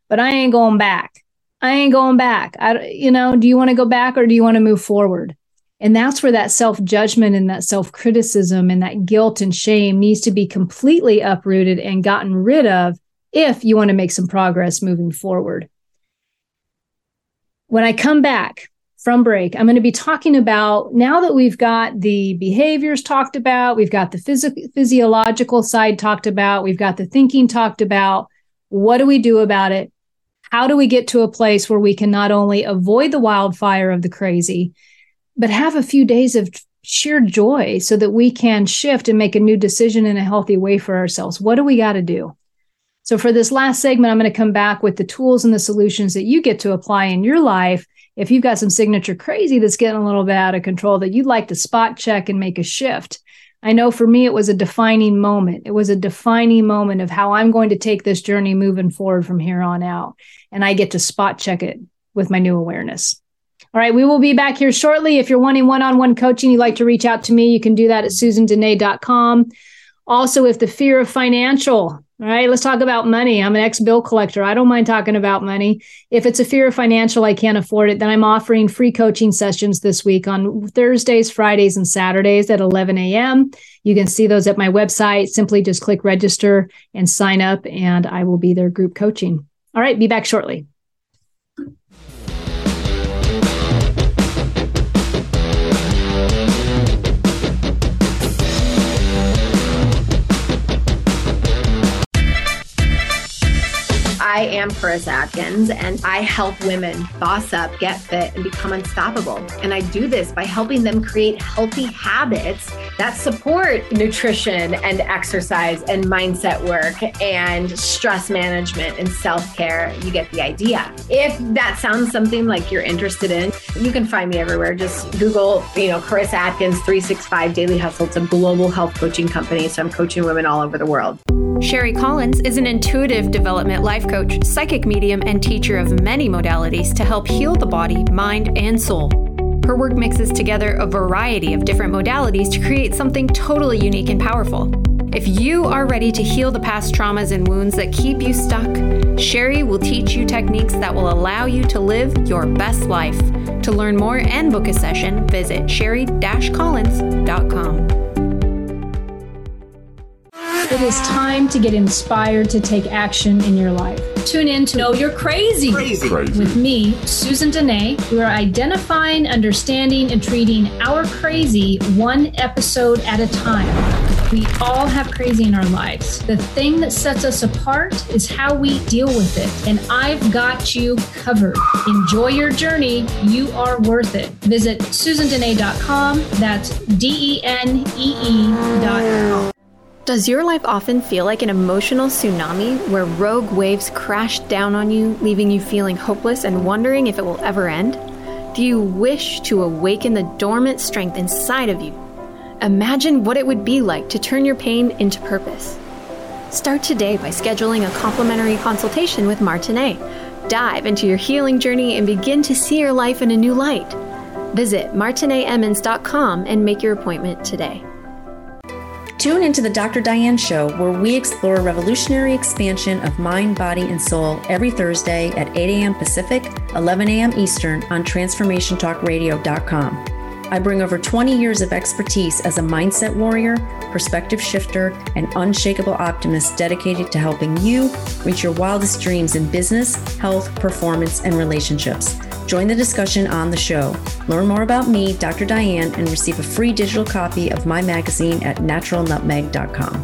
but I ain't going back. I ain't going back. Do you want to go back or do you want to move forward? And that's where that self-judgment and that self-criticism and that guilt and shame needs to be completely uprooted and gotten rid of if you want to make some progress moving forward. When I come back from break, I'm going to be talking about, now that we've got the behaviors talked about, we've got the physiological side talked about, we've got the thinking talked about, what do we do about it? How do we get to a place where we can not only avoid the wildfire of the crazy, but have a few days of sheer joy so that we can shift and make a new decision in a healthy way for ourselves? What do we got to do? So for this last segment, I'm going to come back with the tools and the solutions that you get to apply in your life. If you've got some signature crazy that's getting a little bit out of control that you'd like to spot check and make a shift. I know for me, it was a defining moment. It was a defining moment of how I'm going to take this journey moving forward from here on out. And I get to spot check it with my new awareness. All right, we will be back here shortly. If you're wanting one-on-one coaching, you'd like to reach out to me, you can do that at susandene.com. Also, if the fear of financial, all right, let's talk about money. I'm an ex-bill collector. I don't mind talking about money. If it's a fear of financial, I can't afford it, then I'm offering free coaching sessions this week on Thursdays, Fridays, and Saturdays at 11 a.m. You can see those at my website. Simply just click register and sign up, and I will be there group coaching. All right, be back shortly. I am Carissa Atkins, and I help women boss up, get fit, and become unstoppable. And I do this by helping them create healthy habits that support nutrition and exercise and mindset work and stress management and self-care. You get the idea. If that sounds something like you're interested in, you can find me everywhere. Just Google, Carissa Atkins 365 Daily Hustle. It's a global health coaching company. So I'm coaching women all over the world. Sherry Collins is an intuitive development life coach, psychic medium, and teacher of many modalities to help heal the body, mind, and soul. Her work mixes together a variety of different modalities to create something totally unique and powerful. If you are ready to heal the past traumas and wounds that keep you stuck, Sherry will teach you techniques that will allow you to live your best life. To learn more and book a session, visit sherry-collins.com. It is time to get inspired to take action in your life. Tune in to Know You're Crazy. With me, Susan Dene. We are identifying, understanding, and treating our crazy one episode at a time. We all have crazy in our lives. The thing that sets us apart is how we deal with it. And I've got you covered. Enjoy your journey. You are worth it. Visit susandene.com. That's DENEE.com. Does your life often feel like an emotional tsunami where rogue waves crash down on you, leaving you feeling hopeless and wondering if it will ever end? Do you wish to awaken the dormant strength inside of you? Imagine what it would be like to turn your pain into purpose. Start today by scheduling a complimentary consultation with Martine. Dive into your healing journey and begin to see your life in a new light. Visit martineemmons.com and make your appointment today. Tune into the Dr. Diane Show, where we explore revolutionary expansion of mind, body, and soul every Thursday at 8 a.m. Pacific, 11 a.m. Eastern on TransformationTalkRadio.com. I bring over 20 years of expertise as a mindset warrior, perspective shifter, and unshakable optimist dedicated to helping you reach your wildest dreams in business, health, performance, and relationships. Join the discussion on the show. Learn more about me, Dr. Diane, and receive a free digital copy of my magazine at naturalnutmeg.com.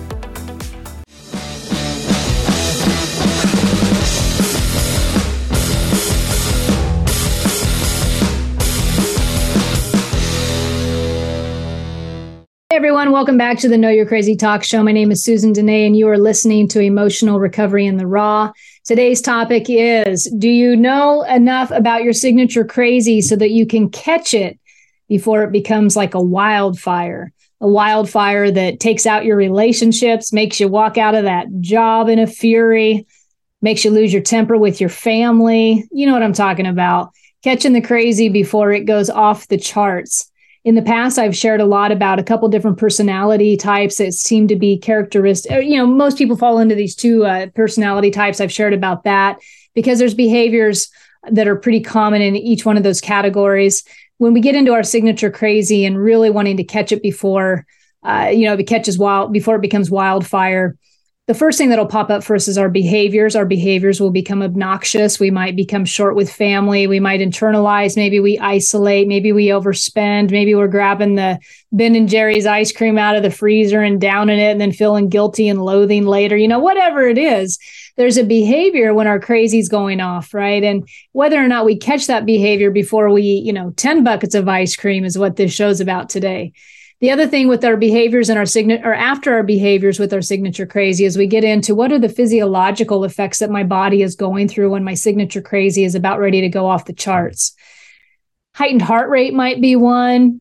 Hey everyone, welcome back to the Know You're Crazy Talk Show. My name is Susan Dene, and you are listening to Emotional Recovery in the Raw. Today's topic is, do you know enough about your signature crazy so that you can catch it before it becomes like a wildfire that takes out your relationships, makes you walk out of that job in a fury, makes you lose your temper with your family? You know what I'm talking about. Catching the crazy before it goes off the charts. In the past, I've shared a lot about a couple different personality types that seem to be characteristic. Most people fall into these two personality types. I've shared about that because there's behaviors that are pretty common in each one of those categories. When we get into our signature crazy and really wanting to catch it before, before it becomes wildfire, the first thing that'll pop up for us is our behaviors. Our behaviors will become obnoxious. We might become short with family. We might internalize. Maybe we isolate. Maybe we overspend. Maybe we're grabbing the Ben & Jerry's ice cream out of the freezer and downing it and then feeling guilty and loathing later. Whatever it is, there's a behavior when our crazy's going off, right? And whether or not we catch that behavior before we eat, 10 buckets of ice cream is what this show's about today. The other thing with our behaviors and after our behaviors with our signature crazy is we get into what are the physiological effects that my body is going through when my signature crazy is about ready to go off the charts. Heightened heart rate might be one.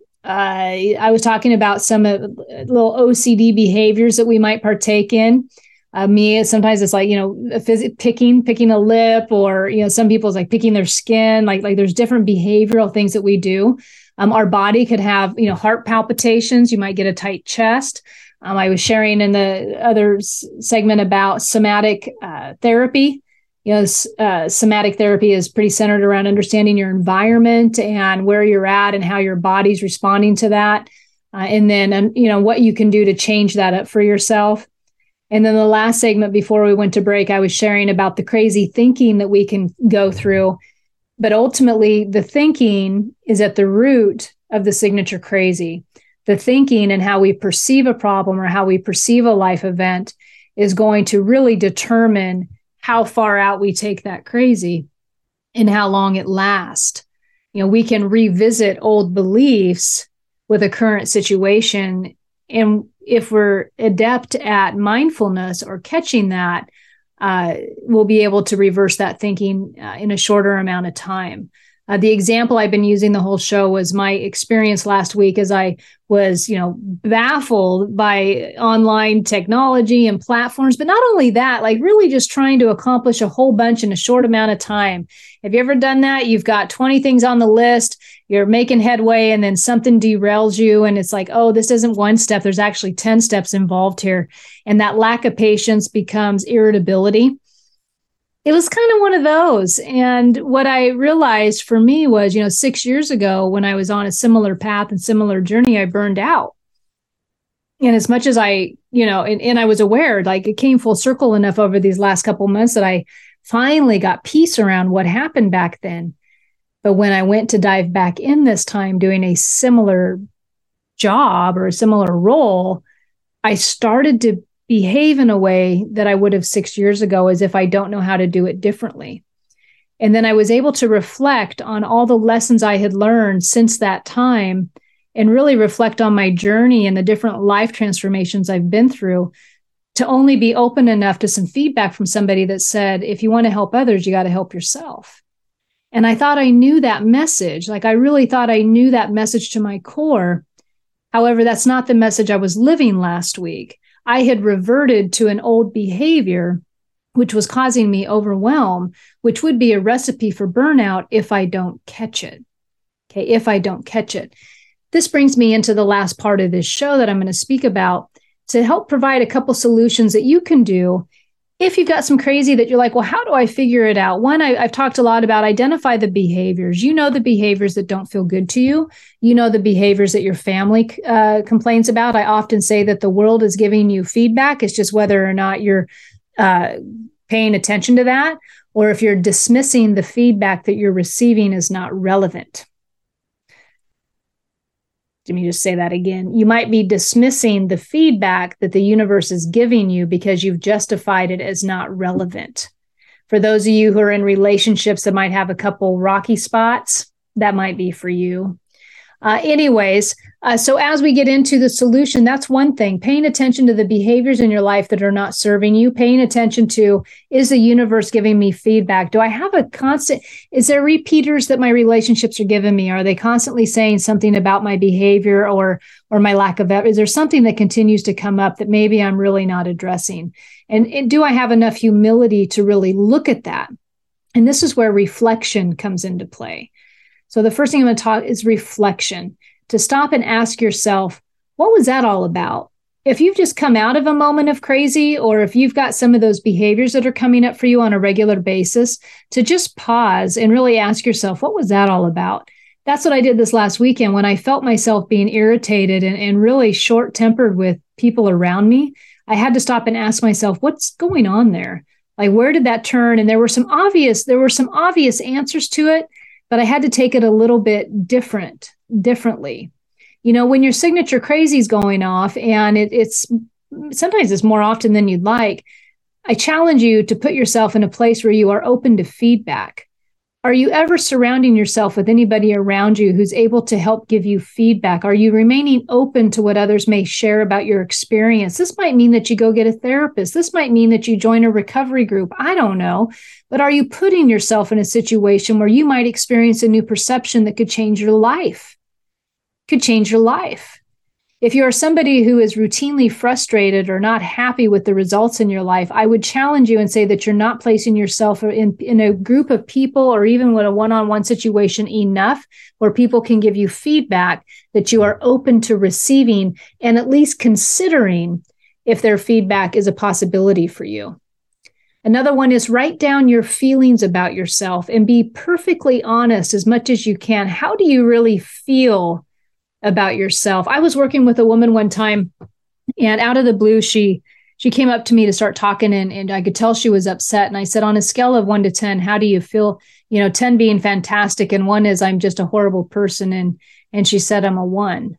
I was talking about some little OCD behaviors that we might partake in. Sometimes it's like, picking a lip, or, some people's like picking their skin, like there's different behavioral things that we do. Our body could have, heart palpitations. You might get a tight chest. I was sharing in the other segment about somatic therapy. Somatic therapy is pretty centered around understanding your environment and where you're at and how your body's responding to that. And then, what you can do to change that up for yourself. And then the last segment before we went to break, I was sharing about the crazy thinking that we can go through. But ultimately, the thinking is at the root of the signature crazy. The thinking and how we perceive a problem or how we perceive a life event is going to really determine how far out we take that crazy and how long it lasts. We can revisit old beliefs with a current situation. And if we're adept at mindfulness or catching that, we'll be able to reverse that thinking in a shorter amount of time. The example I've been using the whole show was my experience last week as I was, baffled by online technology and platforms. But not only that, like really just trying to accomplish a whole bunch in a short amount of time. Have you ever done that? You've got 20 things on the list, you're making headway, and then something derails you. And it's like, oh, this isn't one step. There's actually 10 steps involved here. And that lack of patience becomes irritability. It was kind of one of those. And what I realized for me was, 6 years ago, when I was on a similar path and similar journey, I burned out. And as much as I, and I was aware, like it came full circle enough over these last couple of months that I finally got peace around what happened back then. But when I went to dive back in this time doing a similar job or a similar role, I started to behave in a way that I would have 6 years ago, as if I don't know how to do it differently. And then I was able to reflect on all the lessons I had learned since that time and really reflect on my journey and the different life transformations I've been through, to only be open enough to some feedback from somebody that said, if you want to help others, you got to help yourself. And I thought I knew that message. Like I really thought I knew that message to my core. However, that's not the message I was living last week. I had reverted to an old behavior, which was causing me overwhelm, which would be a recipe for burnout if I don't catch it. Okay, if I don't catch it. This brings me into the last part of this show that I'm going to speak about to help provide a couple solutions that you can do if you've got some crazy that you're like, well, how do I figure it out? One, I've talked a lot about identify the behaviors. The behaviors that don't feel good to you. The behaviors that your family complains about. I often say that the world is giving you feedback. It's just whether or not you're paying attention to that, or if you're dismissing the feedback that you're receiving as not relevant. Let me just say that again. You might be dismissing the feedback that the universe is giving you because you've justified it as not relevant. For those of you who are in relationships that might have a couple rocky spots, that might be for you. So as we get into the solution, that's one thing, paying attention to the behaviors in your life that are not serving you, paying attention to, is the universe giving me feedback? Do I have is there repeaters that my relationships are giving me? Are they constantly saying something about my behavior or my lack of is there something that continues to come up that maybe I'm really not addressing? And do I have enough humility to really look at that? And this is where reflection comes into play. So the first thing I'm going to talk is reflection. to stop and ask yourself, what was that all about? If you've just come out of a moment of crazy, or if you've got some of those behaviors that are coming up for you on a regular basis, to just pause and really ask yourself, what was that all about? That's what I did this last weekend when I felt myself being irritated and really short-tempered with people around me. I had to stop and ask myself, what's going on there? Like, where did that turn? And there were some obvious answers to it, but I had to take it a little bit differently. You know, when your signature crazy is going off, and it's sometimes it's more often than you'd like, I challenge you to put yourself in a place where you are open to feedback. Are you ever surrounding yourself with anybody around you who's able to help give you feedback? Are you remaining open to what others may share about your experience? This might mean that you go get a therapist. This might mean that you join a recovery group. I don't know. But are you putting yourself in a situation where you might experience a new perception that could change your life? Could change your life. If you are somebody who is routinely frustrated or not happy with the results in your life, I would challenge you and say that you're not placing yourself in a group of people, or even with a one-on-one situation, enough where people can give you feedback that you are open to receiving and at least considering if their feedback is a possibility for you. Another one is write down your feelings about yourself and be perfectly honest as much as you can. How do you really feel about yourself? I was working with a woman one time, and out of the blue, she came up to me to start talking, and I could tell she was upset. And I said, on a scale of 1 to 10, how do you feel? 10 being fantastic, and 1 is I'm just a horrible person. And she said, I'm a 1.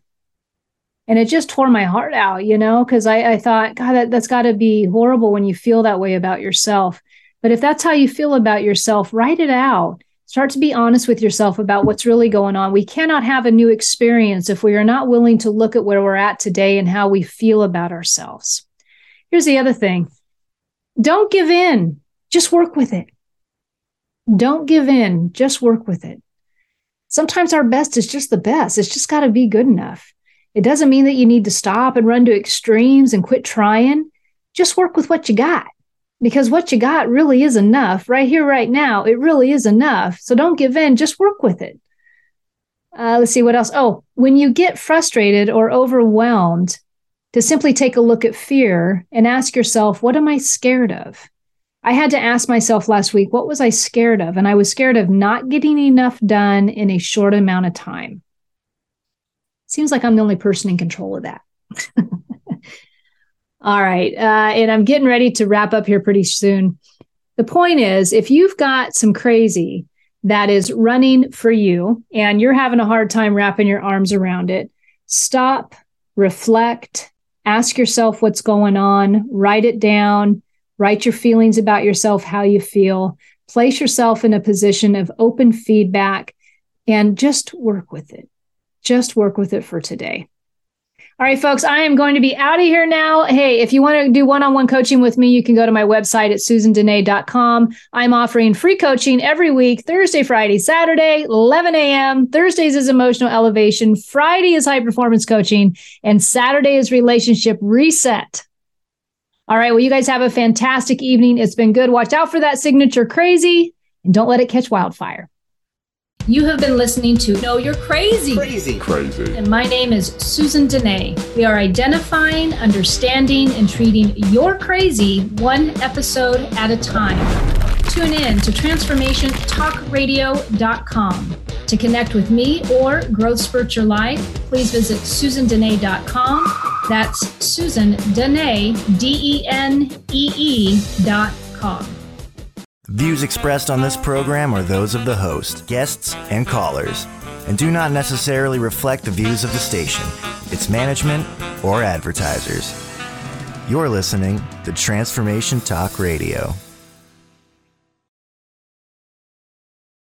And it just tore my heart out, because I thought, God, that's got to be horrible when you feel that way about yourself. But if that's how you feel about yourself, write it out. Start to be honest with yourself about what's really going on. We cannot have a new experience if we are not willing to look at where we're at today and how we feel about ourselves. Here's the other thing. Don't give in. Just work with it. Don't give in. Just work with it. Sometimes our best is just the best. It's just got to be good enough. It doesn't mean that you need to stop and run to extremes and quit trying. Just work with what you got. Because what you got really is enough. Right here, right now, it really is enough. So don't give in. Just work with it. Let's see what else. Oh, when you get frustrated or overwhelmed, to simply take a look at fear and ask yourself, what am I scared of? I had to ask myself last week, what was I scared of? And I was scared of not getting enough done in a short amount of time. Seems like I'm the only person in control of that. All right. And I'm getting ready to wrap up here pretty soon. The point is, if you've got some crazy that is running for you and you're having a hard time wrapping your arms around it, stop, reflect, ask yourself what's going on, write it down, write your feelings about yourself, how you feel, place yourself in a position of open feedback, and just work with it. Just work with it for today. All right, folks, I am going to be out of here now. Hey, if you want to do one-on-one coaching with me, you can go to my website at susandene.com. I'm offering free coaching every week, Thursday, Friday, Saturday, 11 a.m. Thursdays is emotional elevation. Friday is high performance coaching. And Saturday is relationship reset. All right, well, you guys have a fantastic evening. It's been good. Watch out for that signature crazy and don't let it catch wildfire. You have been listening to Know You're Crazy. Crazy. And my name is Susan Dene. We are identifying, understanding, and treating your crazy one episode at a time. Tune in to transformationtalkradio.com. To connect with me or Growth Spurt Your Life, please visit susandene.com. That's Susan Denee, DENEE.com. Views expressed on this program are those of the host, guests, and callers, and do not necessarily reflect the views of the station, its management, or advertisers. You're listening to Transformation Talk Radio.